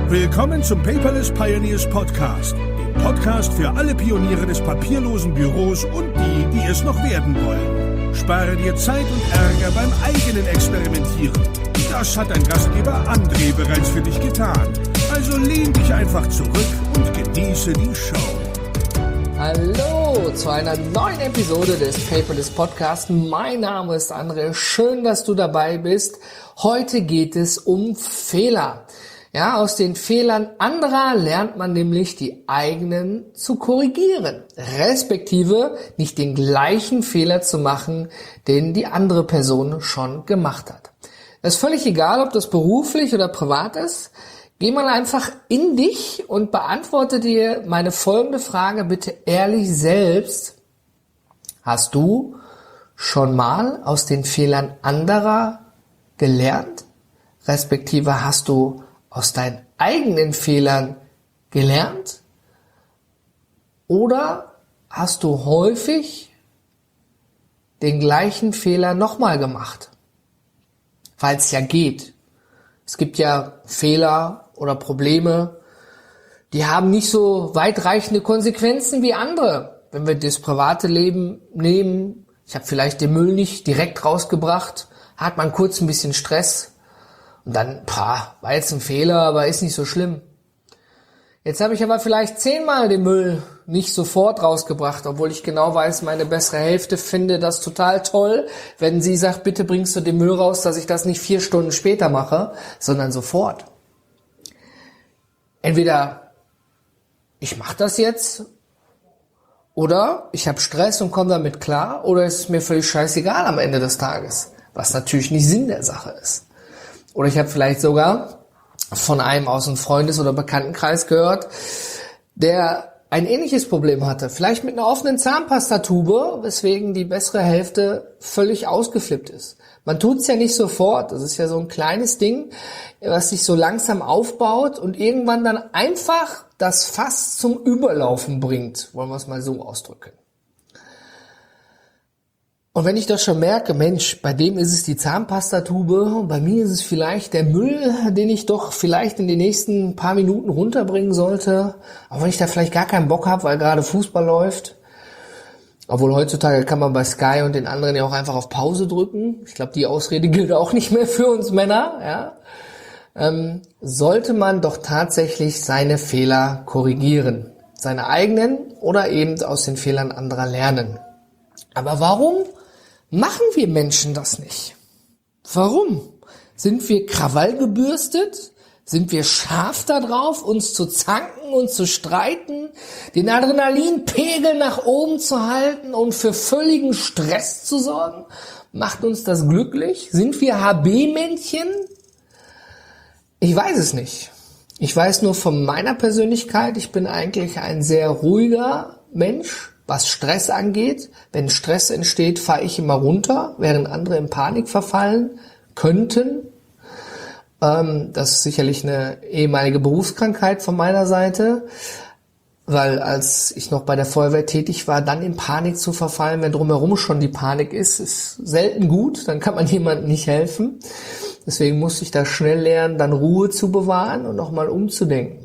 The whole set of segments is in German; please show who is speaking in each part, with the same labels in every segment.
Speaker 1: Willkommen zum Paperless Pioneers Podcast, dem Podcast für alle Pioniere des papierlosen Büros und die es noch werden wollen. Spare dir Zeit und Ärger beim eigenen Experimentieren. Das hat dein Gastgeber André bereits für dich getan. Also lehn dich einfach zurück und genieße die Show.
Speaker 2: Hallo zu einer neuen Episode des Paperless Podcasts. Mein Name ist André. Schön, dass du dabei bist. Heute geht es um Fehler. Ja, aus den Fehlern anderer lernt man nämlich die eigenen zu korrigieren, respektive nicht den gleichen Fehler zu machen, den die andere Person schon gemacht hat. Es ist völlig egal, ob das beruflich oder privat ist. Geh mal einfach in dich und beantworte dir meine folgende Frage bitte ehrlich selbst. Hast du schon mal aus den Fehlern anderer gelernt? Respektive hast du aus deinen eigenen Fehlern gelernt? Oder hast du häufig den gleichen Fehler nochmal gemacht? Weil es ja geht. Es gibt ja Fehler oder Probleme, die haben nicht so weitreichende Konsequenzen wie andere. Wenn wir das private Leben nehmen, ich habe vielleicht den Müll nicht direkt rausgebracht, hat man kurz ein bisschen Stress und dann, war jetzt ein Fehler, aber ist nicht so schlimm. Jetzt habe ich aber vielleicht 10-mal den Müll nicht sofort rausgebracht, obwohl ich genau weiß, meine bessere Hälfte finde das total toll, wenn sie sagt, bitte bringst du den Müll raus, dass ich das nicht 4 Stunden später mache, sondern sofort. Entweder ich mache das jetzt oder ich habe Stress und komme damit klar oder es ist mir völlig scheißegal am Ende des Tages, was natürlich nicht Sinn der Sache ist. Oder ich habe vielleicht sogar von einem aus dem Freundes- oder Bekanntenkreis gehört, der ein ähnliches Problem hatte. Vielleicht mit einer offenen Zahnpastatube, weswegen die bessere Hälfte völlig ausgeflippt ist. Man tut's ja nicht sofort. Das ist ja so ein kleines Ding, was sich so langsam aufbaut und irgendwann dann einfach das Fass zum Überlaufen bringt. Wollen wir es mal so ausdrücken. Und wenn ich das schon merke, Mensch, bei dem ist es die Zahnpastatube und bei mir ist es vielleicht der Müll, den ich doch vielleicht in den nächsten paar Minuten runterbringen sollte, auch wenn ich da vielleicht gar keinen Bock habe, weil gerade Fußball läuft. Obwohl heutzutage kann man bei Sky und den anderen ja auch einfach auf Pause drücken. Ich glaube, die Ausrede gilt auch nicht mehr für uns Männer. Ja? Sollte man doch tatsächlich seine Fehler korrigieren. Seine eigenen oder eben aus den Fehlern anderer lernen. Aber warum machen wir Menschen das nicht? Warum? Sind wir krawallgebürstet? Sind wir scharf da drauf, uns zu zanken und zu streiten, den Adrenalinpegel nach oben zu halten und für völligen Stress zu sorgen? Macht uns das glücklich? Sind wir HB-Männchen? Ich weiß es nicht. Ich weiß nur von meiner Persönlichkeit, ich bin eigentlich ein sehr ruhiger Mensch, was Stress angeht. Wenn Stress entsteht, fahre ich immer runter, während andere in Panik verfallen könnten. Das ist sicherlich eine ehemalige Berufskrankheit von meiner Seite, weil als ich noch bei der Feuerwehr tätig war, dann in Panik zu verfallen, wenn drumherum schon die Panik ist selten gut, dann kann man jemandem nicht helfen. Deswegen musste ich da schnell lernen, dann Ruhe zu bewahren und nochmal umzudenken.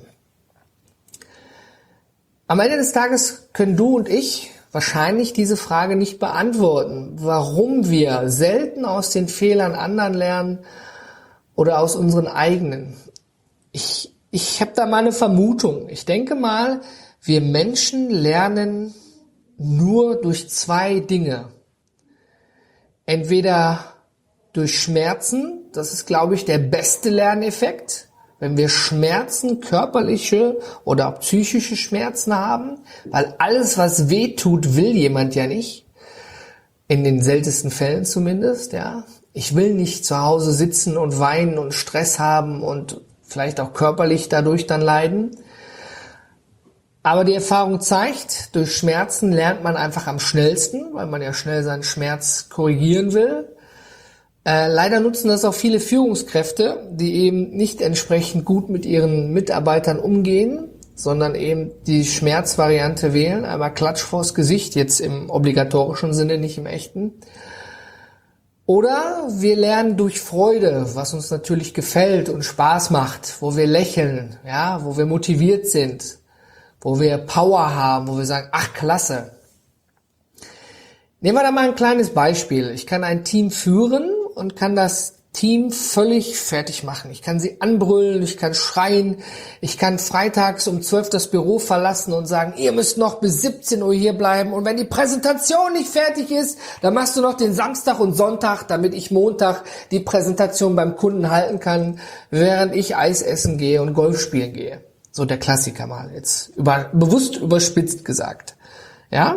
Speaker 2: Am Ende des Tages können du und ich wahrscheinlich diese Frage nicht beantworten, warum wir selten aus den Fehlern anderen lernen oder aus unseren eigenen. Ich habe da mal eine Vermutung. Ich denke mal, wir Menschen lernen nur durch 2 Dinge. Entweder durch Schmerzen, das ist, glaube ich, der beste Lerneffekt. Wenn wir Schmerzen, körperliche oder auch psychische Schmerzen haben, weil alles, was weh tut, will jemand ja nicht. In den seltensten Fällen zumindest, ja. Ich will nicht zu Hause sitzen und weinen und Stress haben und vielleicht auch körperlich dadurch dann leiden. Aber die Erfahrung zeigt, durch Schmerzen lernt man einfach am schnellsten, weil man ja schnell seinen Schmerz korrigieren will. Leider nutzen das auch viele Führungskräfte, die eben nicht entsprechend gut mit ihren Mitarbeitern umgehen, sondern eben die Schmerzvariante wählen, einmal Klatsch vors Gesicht, jetzt im obligatorischen Sinne, nicht im echten. Oder wir lernen durch Freude, was uns natürlich gefällt und Spaß macht, wo wir lächeln, ja, wo wir motiviert sind, wo wir Power haben, wo wir sagen, ach klasse. Nehmen wir da mal ein kleines Beispiel. Ich kann ein Team führen und kann das Team völlig fertig machen. Ich kann sie anbrüllen, ich kann schreien, ich kann freitags um 12 das Büro verlassen und sagen, ihr müsst noch bis 17 Uhr hier bleiben und wenn die Präsentation nicht fertig ist, dann machst du noch den Samstag und Sonntag, damit ich Montag die Präsentation beim Kunden halten kann, während ich Eis essen gehe und Golf spielen gehe. So der Klassiker mal, jetzt bewusst überspitzt gesagt. Ja?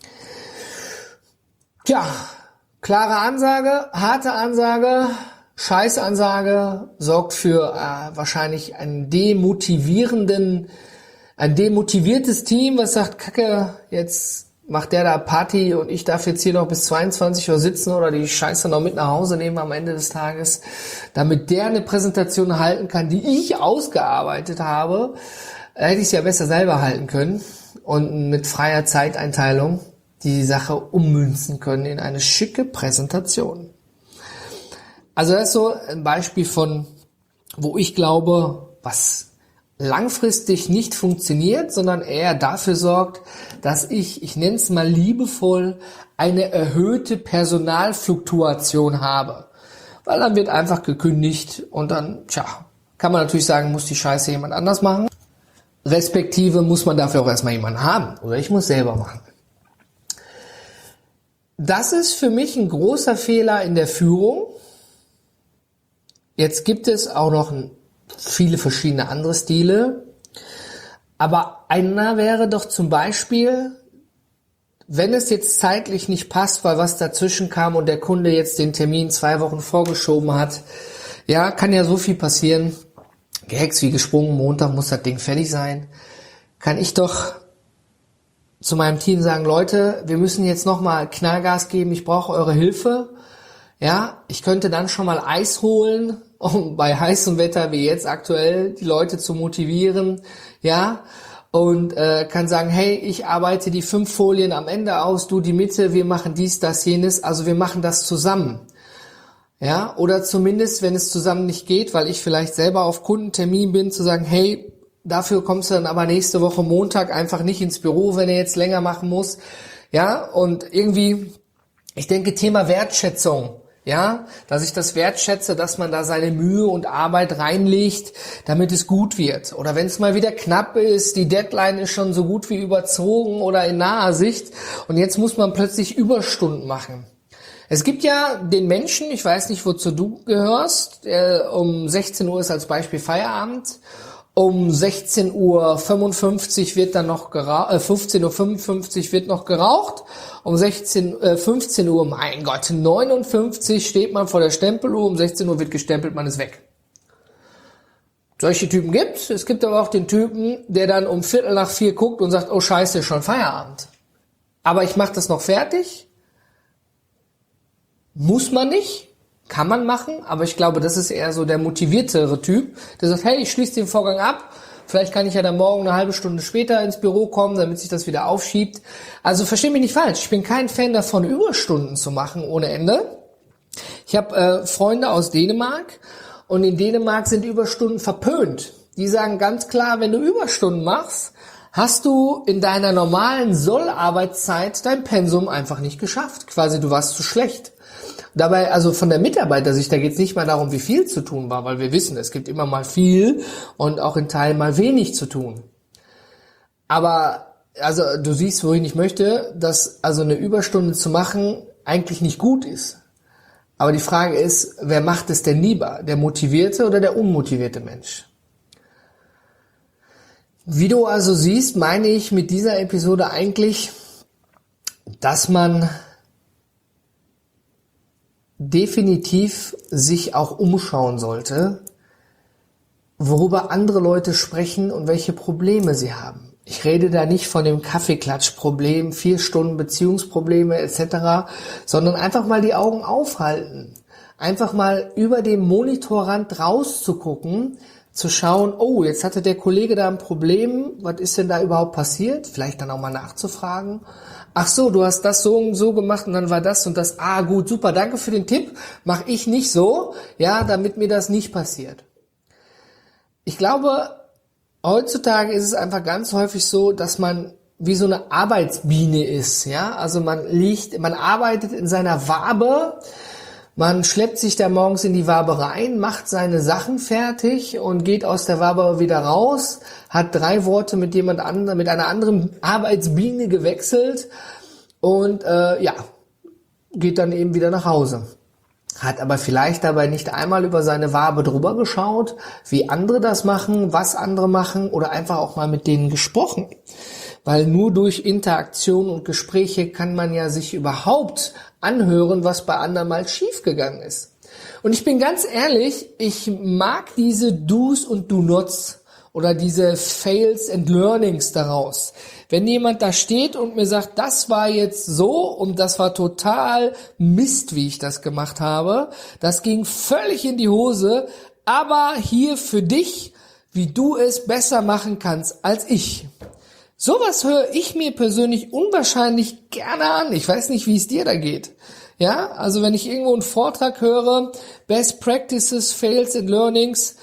Speaker 2: Tja, klare Ansage, harte Ansage, Scheißansage sorgt für wahrscheinlich ein demotiviertes Team, was sagt, Kacke, jetzt macht der da Party und ich darf jetzt hier noch bis 22 Uhr sitzen oder die Scheiße noch mit nach Hause nehmen am Ende des Tages, damit der eine Präsentation halten kann, die ich ausgearbeitet habe. Hätte ich es ja besser selber halten können und mit freier Zeiteinteilung die Sache ummünzen können in eine schicke Präsentation. Also das ist so ein Beispiel von, wo ich glaube, was langfristig nicht funktioniert, sondern eher dafür sorgt, dass ich nenne es mal liebevoll, eine erhöhte Personalfluktuation habe. Weil dann wird einfach gekündigt und dann, kann man natürlich sagen, muss die Scheiße jemand anders machen. Respektive muss man dafür auch erstmal jemanden haben oder ich muss selber machen. Das ist für mich ein großer Fehler in der Führung. Jetzt gibt es auch noch viele verschiedene andere Stile, aber einer wäre doch zum Beispiel, wenn es jetzt zeitlich nicht passt, weil was dazwischen kam und der Kunde jetzt den Termin 2 Wochen vorgeschoben hat, ja, kann ja so viel passieren, gehext wie gesprungen, Montag muss das Ding fertig sein, kann ich doch zu meinem Team sagen, Leute, wir müssen jetzt nochmal Knallgas geben, ich brauche eure Hilfe. Ja, ich könnte dann schon mal Eis holen, um bei heißem Wetter wie jetzt aktuell die Leute zu motivieren, ja, und kann sagen, hey, ich arbeite die 5 Folien am Ende aus, du die Mitte, wir machen dies, das, jenes, also wir machen das zusammen. Ja, oder zumindest, wenn es zusammen nicht geht, weil ich vielleicht selber auf Kundentermin bin, zu sagen, hey, dafür kommst du dann aber nächste Woche Montag einfach nicht ins Büro, wenn er jetzt länger machen muss, ja, und irgendwie, ich denke, Thema Wertschätzung, ja, dass ich das wertschätze, dass man da seine Mühe und Arbeit reinlegt, damit es gut wird. Oder wenn es mal wieder knapp ist, die Deadline ist schon so gut wie überzogen oder in naher Sicht und jetzt muss man plötzlich Überstunden machen. Es gibt ja den Menschen, ich weiß nicht, wozu du gehörst, um 16 Uhr ist als Beispiel Feierabend, um 16:55 Uhr wird dann noch 15:55 Uhr wird noch geraucht. Um 15 Uhr, mein Gott, 59 steht man vor der Stempeluhr, um 16 Uhr wird gestempelt, man ist weg. Solche Typen gibt's. Es gibt aber auch den Typen, der dann um 3:45 guckt und sagt, oh Scheiße, schon Feierabend. Aber ich mache das noch fertig. Muss man nicht. Kann man machen, aber ich glaube, das ist eher so der motiviertere Typ, der sagt, hey, ich schließe den Vorgang ab, vielleicht kann ich ja dann morgen eine halbe Stunde später ins Büro kommen, damit sich das wieder aufschiebt. Also versteh mich nicht falsch, ich bin kein Fan davon, Überstunden zu machen ohne Ende. Ich habe Freunde aus Dänemark und in Dänemark sind Überstunden verpönt. Die sagen ganz klar, wenn du Überstunden machst, hast du in deiner normalen Sollarbeitszeit dein Pensum einfach nicht geschafft. Quasi, du warst zu schlecht. Dabei, also von der Mitarbeitersicht, da geht es nicht mal darum, wie viel zu tun war, weil wir wissen, es gibt immer mal viel und auch in Teilen mal wenig zu tun. Aber, also du siehst, wohin ich möchte, dass also eine Überstunde zu machen eigentlich nicht gut ist. Aber die Frage ist, wer macht es denn lieber? Der motivierte oder der unmotivierte Mensch? Wie du also siehst, meine ich mit dieser Episode eigentlich, dass man definitiv sich auch umschauen sollte, worüber andere Leute sprechen und welche Probleme sie haben. Ich rede da nicht von dem Kaffeeklatschproblem, 4 Stunden Beziehungsprobleme etc., sondern einfach mal die Augen aufhalten. Einfach mal über den Monitorrand rauszugucken, zu schauen, oh, jetzt hatte der Kollege da ein Problem, was ist denn da überhaupt passiert? Vielleicht dann auch mal nachzufragen. ach so, du hast das so und so gemacht und dann war das und das. Ah, gut, super, danke für den Tipp. Mach ich nicht so, ja, damit mir das nicht passiert. Ich glaube, heutzutage ist es einfach ganz häufig so, dass man wie so eine Arbeitsbiene ist, ja. Also man arbeitet in seiner Wabe, man schleppt sich da morgens in die Wabe rein, macht seine Sachen fertig und geht aus der Wabe wieder raus, hat 3 Worte mit jemand anderem, mit einer anderen Arbeitsbiene gewechselt und geht dann eben wieder nach Hause. Hat aber vielleicht dabei nicht einmal über seine Wabe drüber geschaut, wie andere das machen, was andere machen oder einfach auch mal mit denen gesprochen. Weil nur durch Interaktion und Gespräche kann man ja sich überhaupt anhören, was bei anderen mal schiefgegangen ist. Und ich bin ganz ehrlich, ich mag diese Do's und Do-Nots oder diese Fails and Learnings daraus. Wenn jemand da steht und mir sagt, das war jetzt so und das war total Mist, wie ich das gemacht habe, das ging völlig in die Hose, aber hier für dich, wie du es besser machen kannst als ich. Sowas höre ich mir persönlich unwahrscheinlich gerne an. Ich weiß nicht, wie es dir da geht. Ja, also wenn ich irgendwo einen Vortrag höre, Best Practices, Fails and Learnings,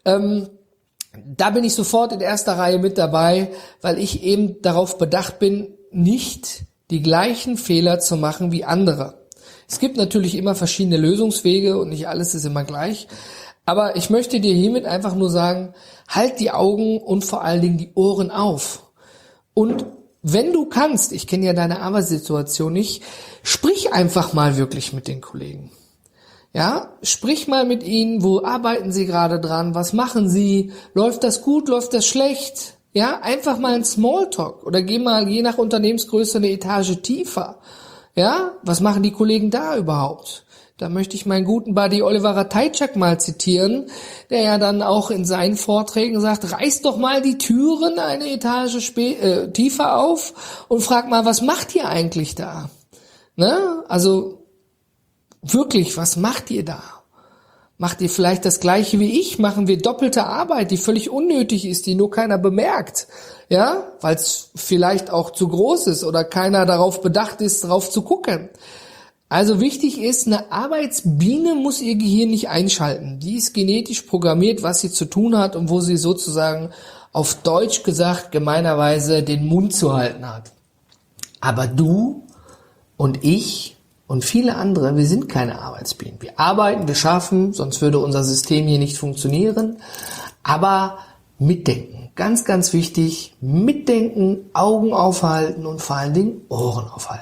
Speaker 2: da bin ich sofort in erster Reihe mit dabei, weil ich eben darauf bedacht bin, nicht die gleichen Fehler zu machen wie andere. Es gibt natürlich immer verschiedene Lösungswege und nicht alles ist immer gleich. Aber ich möchte dir hiermit einfach nur sagen, halt die Augen und vor allen Dingen die Ohren auf. Und wenn du kannst, ich kenne ja deine Arbeitssituation nicht, sprich einfach mal wirklich mit den Kollegen. Ja, sprich mal mit ihnen, wo arbeiten sie gerade dran, was machen sie, läuft das gut, läuft das schlecht? Ja, einfach mal ein Smalltalk oder geh mal je nach Unternehmensgröße eine Etage tiefer. Ja, was machen die Kollegen da überhaupt? Da möchte ich meinen guten Buddy Oliver Ratajczak mal zitieren, der ja dann auch in seinen Vorträgen sagt, reiß doch mal die Türen eine Etage tiefer auf und frag mal, was macht ihr eigentlich da? Ne? Also wirklich, was macht ihr da? Macht ihr vielleicht das Gleiche wie ich? Machen wir doppelte Arbeit, die völlig unnötig ist, die nur keiner bemerkt? Ja, weil es vielleicht auch zu groß ist oder keiner darauf bedacht ist, drauf zu gucken. Also wichtig ist, eine Arbeitsbiene muss ihr Gehirn nicht einschalten. Die ist genetisch programmiert, was sie zu tun hat und wo sie sozusagen auf Deutsch gesagt gemeinerweise den Mund zu halten hat. Aber du und ich und viele andere, wir sind keine Arbeitsbienen. Wir arbeiten, wir schaffen, sonst würde unser System hier nicht funktionieren. Aber mitdenken, ganz, ganz wichtig, mitdenken, Augen aufhalten und vor allen Dingen Ohren aufhalten.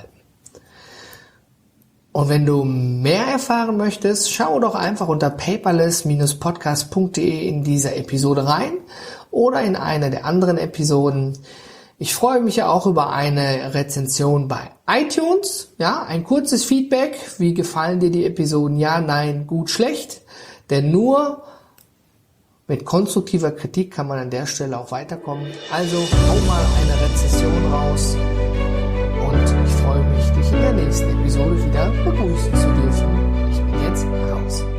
Speaker 2: Und wenn du mehr erfahren möchtest, schau doch einfach unter paperless-podcast.de in dieser Episode rein oder in eine der anderen Episoden. Ich freue mich ja auch über eine Rezension bei iTunes. Ja, ein kurzes Feedback. Wie gefallen dir die Episoden? Ja, nein, gut, schlecht. Denn nur mit konstruktiver Kritik kann man an der Stelle auch weiterkommen. Also hau mal eine Rezension raus. Und ich freue mich, dich in der nächsten Episode wieder begrüßen zu dürfen. Ich bin jetzt raus.